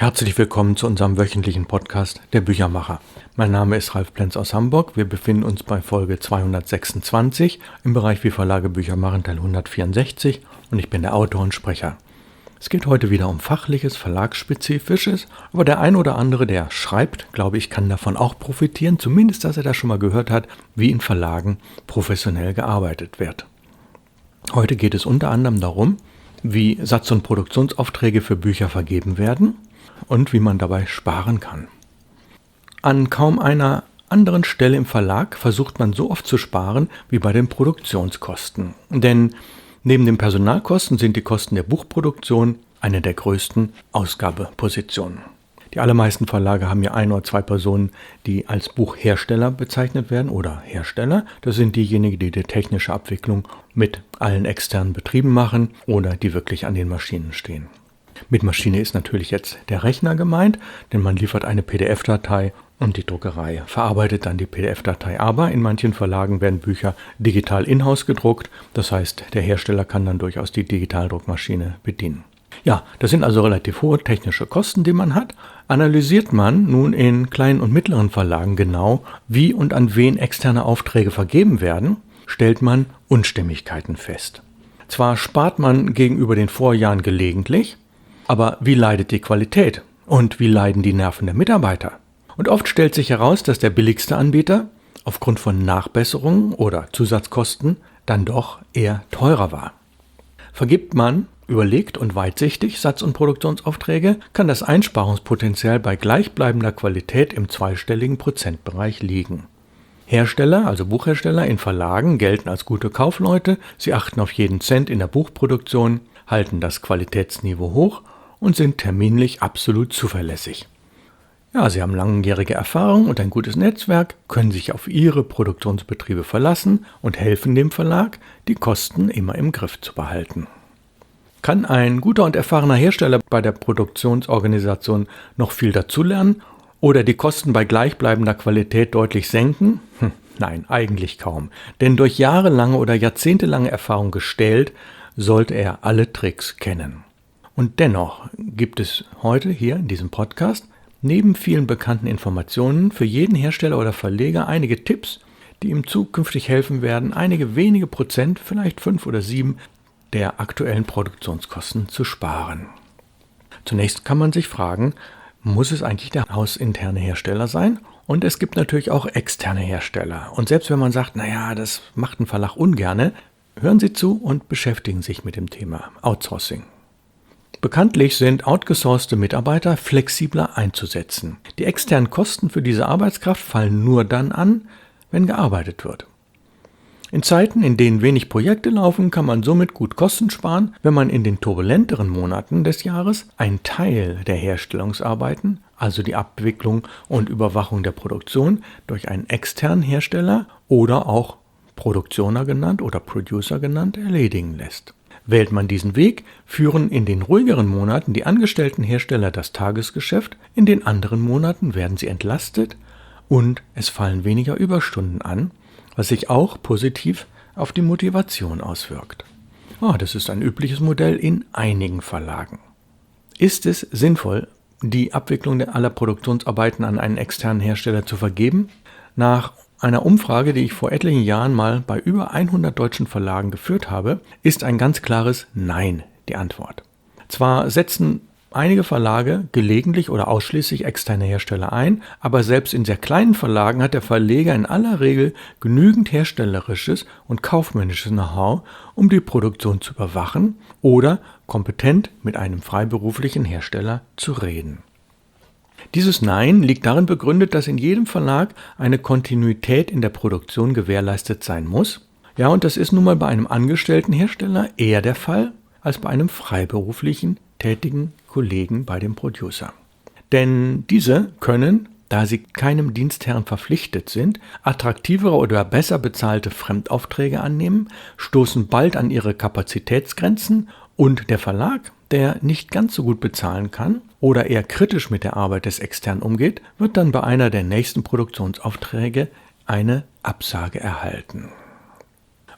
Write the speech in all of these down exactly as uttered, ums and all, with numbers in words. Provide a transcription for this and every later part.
Herzlich willkommen zu unserem wöchentlichen Podcast Der Büchermacher. Mein Name ist Ralf Plenz aus Hamburg. Wir befinden uns bei Folge zweihundertsechsundzwanzig im Bereich Wie Verlage Bücher machen, Teil hundertvierundsechzig, und ich bin der Autor und Sprecher. Es geht heute wieder um Fachliches, Verlagsspezifisches, aber der ein oder andere, der schreibt, glaube ich, kann davon auch profitieren, zumindest, dass er das schon mal gehört hat, wie in Verlagen professionell gearbeitet wird. Heute geht es unter anderem darum, wie Satz- und Produktionsaufträge für Bücher vergeben werden und wie man dabei sparen kann. An kaum einer anderen Stelle im Verlag versucht man so oft zu sparen wie bei den Produktionskosten. Denn neben den Personalkosten sind die Kosten der Buchproduktion eine der größten Ausgabepositionen. Die allermeisten Verlage haben ja ein oder zwei Personen, die als Buchhersteller bezeichnet werden oder Hersteller. Das sind diejenigen, die die technische Abwicklung mit allen externen Betrieben machen oder die wirklich an den Maschinen stehen. Mit Maschine ist natürlich jetzt der Rechner gemeint, denn man liefert eine P D F-Datei und die Druckerei verarbeitet dann die P D F-Datei. Aber in manchen Verlagen werden Bücher digital in-house gedruckt. Das heißt, der Hersteller kann dann durchaus die Digitaldruckmaschine bedienen. Ja, das sind also relativ hohe technische Kosten, die man hat. Analysiert man nun in kleinen und mittleren Verlagen genau, wie und an wen externe Aufträge vergeben werden, stellt man Unstimmigkeiten fest. Zwar spart man gegenüber den Vorjahren gelegentlich, aber wie leidet die Qualität und wie leiden die Nerven der Mitarbeiter? Und oft stellt sich heraus, dass der billigste Anbieter aufgrund von Nachbesserungen oder Zusatzkosten dann doch eher teurer war. Vergibt man überlegt und weitsichtig Satz- und Produktionsaufträge, kann das Einsparungspotenzial bei gleichbleibender Qualität im zweistelligen Prozentbereich liegen. Hersteller, also Buchhersteller in Verlagen, gelten als gute Kaufleute. Sie achten auf jeden Cent in der Buchproduktion, halten das Qualitätsniveau hoch und sind terminlich absolut zuverlässig. Ja, sie haben langjährige Erfahrung und ein gutes Netzwerk, können sich auf ihre Produktionsbetriebe verlassen und helfen dem Verlag, die Kosten immer im Griff zu behalten. Kann ein guter und erfahrener Hersteller bei der Produktionsorganisation noch viel dazulernen oder die Kosten bei gleichbleibender Qualität deutlich senken? Hm, nein, eigentlich kaum. Denn durch jahrelange oder jahrzehntelange Erfahrung gestellt, sollte er alle Tricks kennen. Und dennoch gibt es heute hier in diesem Podcast neben vielen bekannten Informationen für jeden Hersteller oder Verleger einige Tipps, die ihm zukünftig helfen werden, einige wenige Prozent, vielleicht fünf oder sieben, der aktuellen Produktionskosten zu sparen. Zunächst kann man sich fragen, muss es eigentlich der hausinterne Hersteller sein? Und es gibt natürlich auch externe Hersteller. Und selbst wenn man sagt, naja, das macht ein Verlag ungerne, hören Sie zu und beschäftigen sich mit dem Thema Outsourcing. Bekanntlich sind outgesourcete Mitarbeiter flexibler einzusetzen. Die externen Kosten für diese Arbeitskraft fallen nur dann an, wenn gearbeitet wird. In Zeiten, in denen wenig Projekte laufen, kann man somit gut Kosten sparen, wenn man in den turbulenteren Monaten des Jahres einen Teil der Herstellungsarbeiten, also die Abwicklung und Überwachung der Produktion, durch einen externen Hersteller oder auch Produktioner genannt oder Producer genannt erledigen lässt. Wählt man diesen Weg, führen in den ruhigeren Monaten die angestellten Hersteller das Tagesgeschäft, in den anderen Monaten werden sie entlastet und es fallen weniger Überstunden an, was sich auch positiv auf die Motivation auswirkt. Oh, das ist ein übliches Modell in einigen Verlagen. Ist es sinnvoll, die Abwicklung aller Produktionsarbeiten an einen externen Hersteller zu vergeben? Nach einer Umfrage, die ich vor etlichen Jahren mal bei über hundert deutschen Verlagen geführt habe, ist ein ganz klares Nein die Antwort. Zwar setzen einige Verlage gelegentlich oder ausschließlich externe Hersteller ein, aber selbst in sehr kleinen Verlagen hat der Verleger in aller Regel genügend herstellerisches und kaufmännisches Know-how, um die Produktion zu überwachen oder kompetent mit einem freiberuflichen Hersteller zu reden. Dieses Nein liegt darin begründet, dass in jedem Verlag eine Kontinuität in der Produktion gewährleistet sein muss. Ja, und das ist nun mal bei einem angestellten Hersteller eher der Fall als bei einem freiberuflichen tätigen Kollegen bei dem Producer. Denn diese können, da sie keinem Dienstherrn verpflichtet sind, attraktivere oder besser bezahlte Fremdaufträge annehmen, stoßen bald an ihre Kapazitätsgrenzen und der Verlag, der nicht ganz so gut bezahlen kann oder eher kritisch mit der Arbeit des Externen umgeht, wird dann bei einer der nächsten Produktionsaufträge eine Absage erhalten.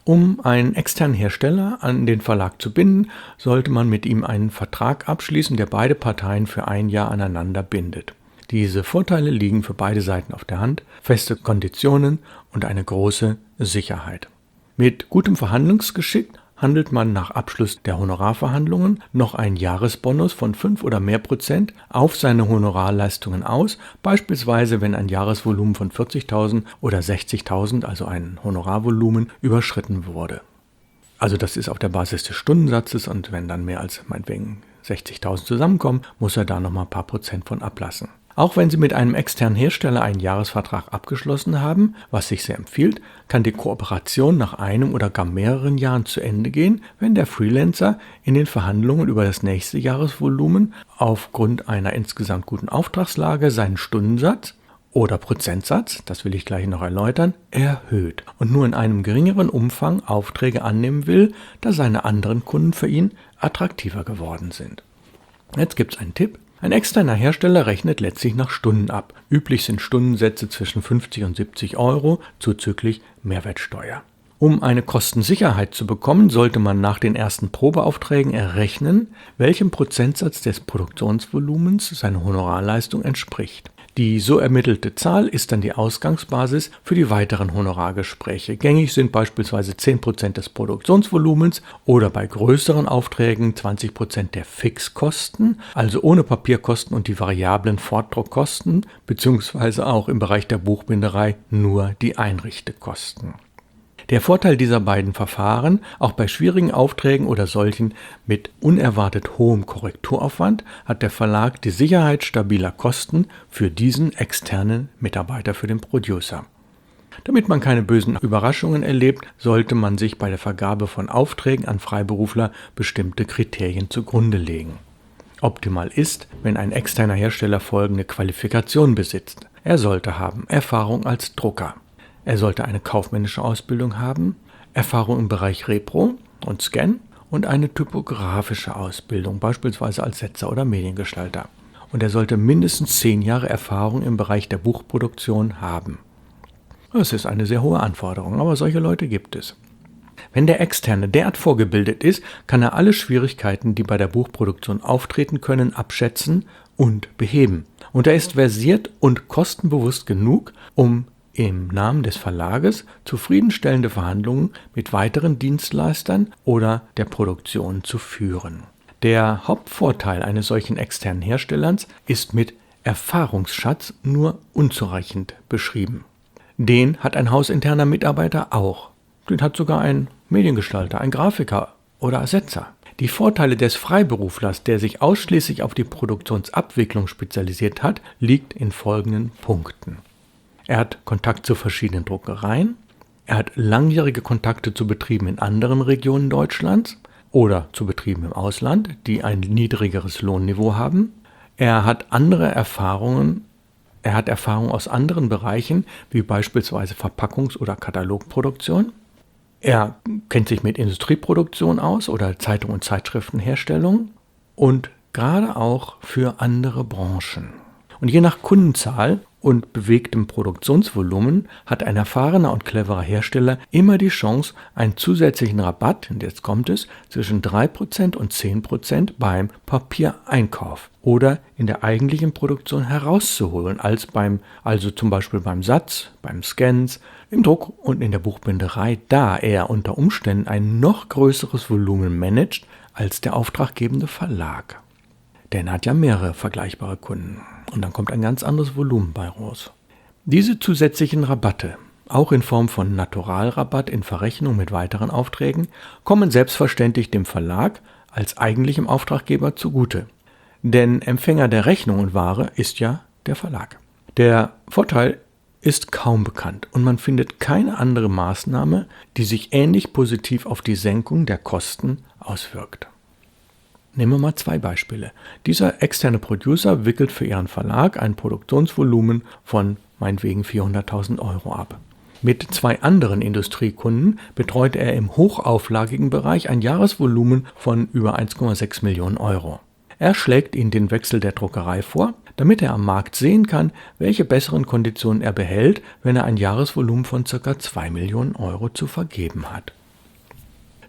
Um einen externen Hersteller an den Verlag zu binden, sollte man mit ihm einen Vertrag abschließen, der beide Parteien für ein Jahr aneinander bindet. Diese Vorteile liegen für beide Seiten auf der Hand: feste Konditionen und eine große Sicherheit. Mit gutem Verhandlungsgeschick handelt man nach Abschluss der Honorarverhandlungen noch einen Jahresbonus von fünf oder mehr Prozent auf seine Honorarleistungen aus, beispielsweise wenn ein Jahresvolumen von vierzigtausend oder sechzigtausend, also ein Honorarvolumen, überschritten wurde. Also das ist auf der Basis des Stundensatzes, und wenn dann mehr als meinetwegen sechzigtausend zusammenkommen, muss er da nochmal ein paar Prozent von ablassen. Auch wenn Sie mit einem externen Hersteller einen Jahresvertrag abgeschlossen haben, was sich sehr empfiehlt, kann die Kooperation nach einem oder gar mehreren Jahren zu Ende gehen, wenn der Freelancer in den Verhandlungen über das nächste Jahresvolumen aufgrund einer insgesamt guten Auftragslage seinen Stundensatz oder Prozentsatz, das will ich gleich noch erläutern, erhöht und nur in einem geringeren Umfang Aufträge annehmen will, da seine anderen Kunden für ihn attraktiver geworden sind. Jetzt gibt es einen Tipp. Ein externer Hersteller rechnet letztlich nach Stunden ab. Üblich sind Stundensätze zwischen fünfzig und siebzig Euro zuzüglich Mehrwertsteuer. Um eine Kostensicherheit zu bekommen, sollte man nach den ersten Probeaufträgen errechnen, welchem Prozentsatz des Produktionsvolumens seine Honorarleistung entspricht. Die so ermittelte Zahl ist dann die Ausgangsbasis für die weiteren Honorargespräche. Gängig sind beispielsweise zehn Prozent des Produktionsvolumens oder bei größeren Aufträgen zwanzig Prozent der Fixkosten, also ohne Papierkosten und die variablen Fortdruckkosten, beziehungsweise auch im Bereich der Buchbinderei nur die Einrichtekosten. Der Vorteil dieser beiden Verfahren, auch bei schwierigen Aufträgen oder solchen mit unerwartet hohem Korrekturaufwand, hat der Verlag die Sicherheit stabiler Kosten für diesen externen Mitarbeiter, für den Producer. Damit man keine bösen Überraschungen erlebt, sollte man sich bei der Vergabe von Aufträgen an Freiberufler bestimmte Kriterien zugrunde legen. Optimal ist, wenn ein externer Hersteller folgende Qualifikation besitzt. Er sollte haben Erfahrung als Drucker. Er sollte eine kaufmännische Ausbildung haben, Erfahrung im Bereich Repro und Scan und eine typografische Ausbildung, beispielsweise als Setzer oder Mediengestalter. Und er sollte mindestens zehn Jahre Erfahrung im Bereich der Buchproduktion haben. Das ist eine sehr hohe Anforderung, aber solche Leute gibt es. Wenn der Externe derart vorgebildet ist, kann er alle Schwierigkeiten, die bei der Buchproduktion auftreten können, abschätzen und beheben. Und er ist versiert und kostenbewusst genug, um im Namen des Verlages zufriedenstellende Verhandlungen mit weiteren Dienstleistern oder der Produktion zu führen. Der Hauptvorteil eines solchen externen Herstellers ist mit Erfahrungsschatz nur unzureichend beschrieben. Den hat ein hausinterner Mitarbeiter auch. Den hat sogar ein Mediengestalter, ein Grafiker oder Ersetzer. Die Vorteile des Freiberuflers, der sich ausschließlich auf die Produktionsabwicklung spezialisiert hat, liegt in folgenden Punkten. Er hat Kontakt zu verschiedenen Druckereien, er hat langjährige Kontakte zu Betrieben in anderen Regionen Deutschlands oder zu Betrieben im Ausland, die ein niedrigeres Lohnniveau haben. Er hat andere Erfahrungen, er hat Erfahrung aus anderen Bereichen, wie beispielsweise Verpackungs- oder Katalogproduktion. Er kennt sich mit Industrieproduktion aus oder Zeitung- und Zeitschriftenherstellung und gerade auch für andere Branchen. Und je nach Kundenzahl und bewegtem Produktionsvolumen hat ein erfahrener und cleverer Hersteller immer die Chance, einen zusätzlichen Rabatt, und jetzt kommt es, zwischen drei Prozent und zehn Prozent beim Papiereinkauf oder in der eigentlichen Produktion herauszuholen, als beim, also zum Beispiel beim Satz, beim Scans, im Druck und in der Buchbinderei, da er unter Umständen ein noch größeres Volumen managt als der auftraggebende Verlag. Denn er hat ja mehrere vergleichbare Kunden. Und dann kommt ein ganz anderes Volumen bei raus. Diese zusätzlichen Rabatte, auch in Form von Naturalrabatt in Verrechnung mit weiteren Aufträgen, kommen selbstverständlich dem Verlag als eigentlichem Auftraggeber zugute. Denn Empfänger der Rechnung und Ware ist ja der Verlag. Der Vorteil ist kaum bekannt und man findet keine andere Maßnahme, die sich ähnlich positiv auf die Senkung der Kosten auswirkt. Nehmen wir mal zwei Beispiele. Dieser externe Producer wickelt für ihren Verlag ein Produktionsvolumen von meinetwegen vierhunderttausend Euro ab. Mit zwei anderen Industriekunden betreut er im hochauflagigen Bereich ein Jahresvolumen von über eins Komma sechs Millionen Euro. Er schlägt ihnen den Wechsel der Druckerei vor, damit er am Markt sehen kann, welche besseren Konditionen er behält, wenn er ein Jahresvolumen von ca. zwei Millionen Euro zu vergeben hat.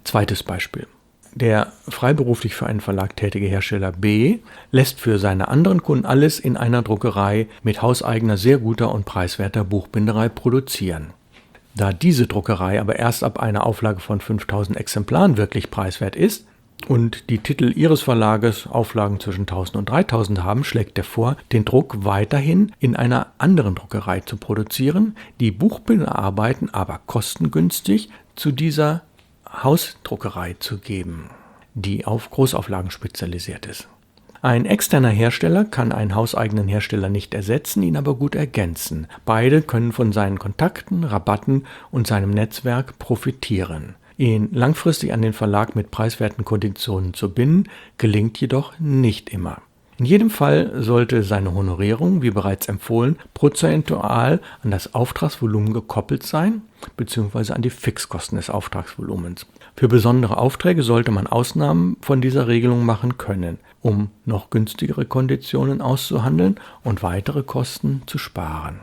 Zweites Beispiel. Der freiberuflich für einen Verlag tätige Hersteller B lässt für seine anderen Kunden alles in einer Druckerei mit hauseigener, sehr guter und preiswerter Buchbinderei produzieren. Da diese Druckerei aber erst ab einer Auflage von fünftausend Exemplaren wirklich preiswert ist und die Titel ihres Verlages Auflagen zwischen tausend und dreitausend haben, schlägt er vor, den Druck weiterhin in einer anderen Druckerei zu produzieren, die Buchbinderarbeiten aber kostengünstig zu dieser Hausdruckerei zu geben, die auf Großauflagen spezialisiert ist. Ein externer Hersteller kann einen hauseigenen Hersteller nicht ersetzen, ihn aber gut ergänzen. Beide können von seinen Kontakten, Rabatten und seinem Netzwerk profitieren. Ihn langfristig an den Verlag mit preiswerten Konditionen zu binden, gelingt jedoch nicht immer. In jedem Fall sollte seine Honorierung, wie bereits empfohlen, prozentual an das Auftragsvolumen gekoppelt sein, bzw. an die Fixkosten des Auftragsvolumens. Für besondere Aufträge sollte man Ausnahmen von dieser Regelung machen können, um noch günstigere Konditionen auszuhandeln und weitere Kosten zu sparen.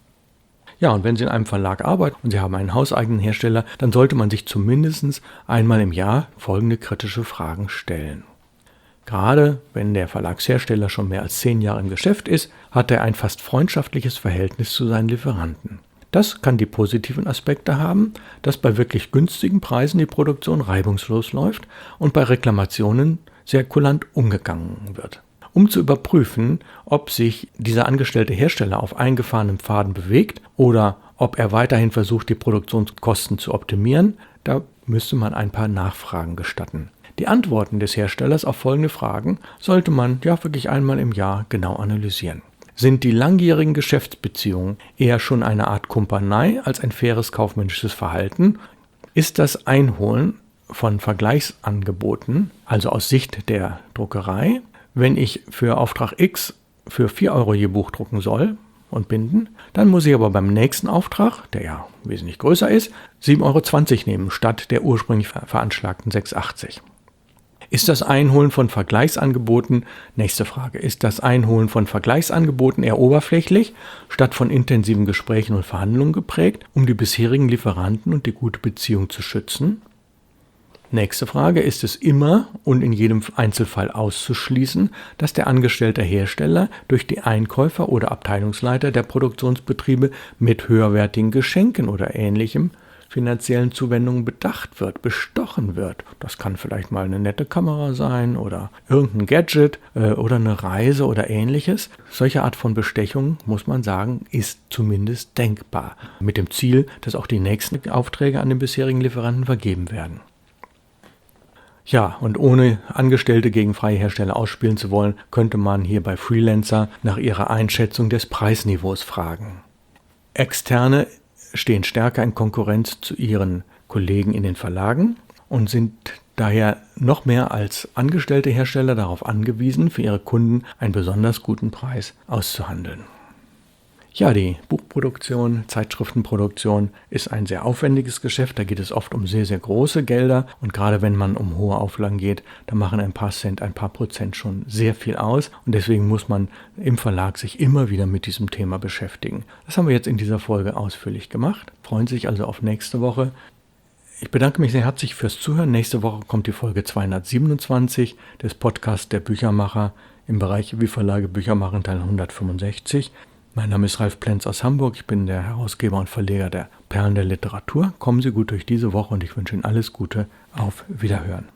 Ja, und wenn Sie in einem Verlag arbeiten und Sie haben einen hauseigenen Hersteller, dann sollte man sich zumindest einmal im Jahr folgende kritische Fragen stellen. Gerade wenn der Verlagshersteller schon mehr als zehn Jahre im Geschäft ist, hat er ein fast freundschaftliches Verhältnis zu seinen Lieferanten. Das kann die positiven Aspekte haben, dass bei wirklich günstigen Preisen die Produktion reibungslos läuft und bei Reklamationen sehr kulant umgegangen wird. Um zu überprüfen, ob sich dieser angestellte Hersteller auf eingefahrenem Pfaden bewegt oder ob er weiterhin versucht, die Produktionskosten zu optimieren, da müsste man ein paar Nachfragen gestatten. Die Antworten des Herstellers auf folgende Fragen sollte man ja wirklich einmal im Jahr genau analysieren. Sind die langjährigen Geschäftsbeziehungen eher schon eine Art Kumpanei als ein faires kaufmännisches Verhalten? Ist das Einholen von Vergleichsangeboten, also aus Sicht der Druckerei, wenn ich für Auftrag X für vier Euro je Buch drucken soll und binden, dann muss ich aber beim nächsten Auftrag, der ja wesentlich größer ist, sieben Euro zwanzig nehmen, statt der ursprünglich veranschlagten sechs Euro achtzig. Ist das Einholen von Vergleichsangeboten, nächste Frage, ist das Einholen von Vergleichsangeboten eher oberflächlich, statt von intensiven Gesprächen und Verhandlungen geprägt, um die bisherigen Lieferanten und die gute Beziehung zu schützen? Nächste Frage, ist es immer und in jedem Einzelfall auszuschließen, dass der angestellte Hersteller durch die Einkäufer oder Abteilungsleiter der Produktionsbetriebe mit höherwertigen Geschenken oder ähnlichem finanziellen Zuwendungen bedacht wird, bestochen wird? Das kann vielleicht mal eine nette Kamera sein oder irgendein Gadget äh, oder eine Reise oder ähnliches. Solche Art von Bestechung, muss man sagen, ist zumindest denkbar, mit dem Ziel, dass auch die nächsten Aufträge an den bisherigen Lieferanten vergeben werden. Ja, und ohne Angestellte gegen freie Hersteller ausspielen zu wollen, könnte man hier bei Freelancer nach ihrer Einschätzung des Preisniveaus fragen. Externe stehen stärker in Konkurrenz zu ihren Kollegen in den Verlagen und sind daher noch mehr als angestellte Hersteller darauf angewiesen, für ihre Kunden einen besonders guten Preis auszuhandeln. Ja, die Buchproduktion, Zeitschriftenproduktion ist ein sehr aufwendiges Geschäft. Da geht es oft um sehr, sehr große Gelder. Und gerade wenn man um hohe Auflagen geht, da machen ein paar Cent, ein paar Prozent schon sehr viel aus. Und deswegen muss man im Verlag sich immer wieder mit diesem Thema beschäftigen. Das haben wir jetzt in dieser Folge ausführlich gemacht. Freuen sich also auf nächste Woche. Ich bedanke mich sehr herzlich fürs Zuhören. Nächste Woche kommt die Folge zweihundertsiebenundzwanzig des Podcasts der Büchermacher im Bereich Wie Verlage Bücher machen, Teil hundertfünfundsechzig. Mein Name ist Ralf Plenz aus Hamburg. Ich bin der Herausgeber und Verleger der Perlen der Literatur. Kommen Sie gut durch diese Woche und ich wünsche Ihnen alles Gute. Auf Wiederhören.